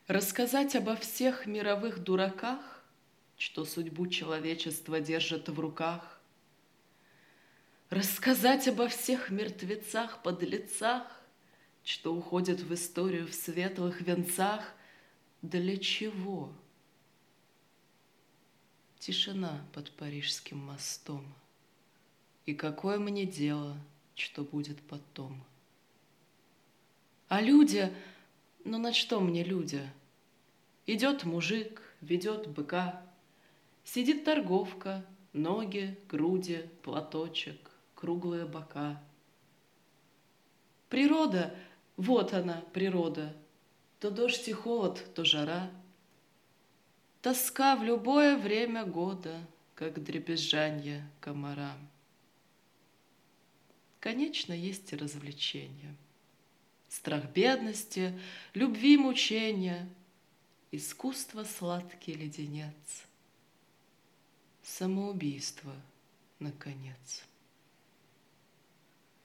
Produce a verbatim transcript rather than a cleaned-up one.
Рассказать обо всех мировых дураках, что судьбу человечества держат в руках. Рассказать обо всех мертвецах-подлецах, что уходят в историю в светлых венцах. Для чего? Тишина под Парижским мостом. И какое мне дело, что будет потом? А люди, ну на что мне люди? Идет мужик, ведет быка, сидит торговка, ноги, груди, платочек, круглые бока. Природа, вот она, природа, то дождь и холод, то жара. Тоска в любое время года, как дребезжанье комара. Конечно, есть и развлечения. Страх бедности, любви мучения, искусство сладкий леденец, самоубийство, наконец.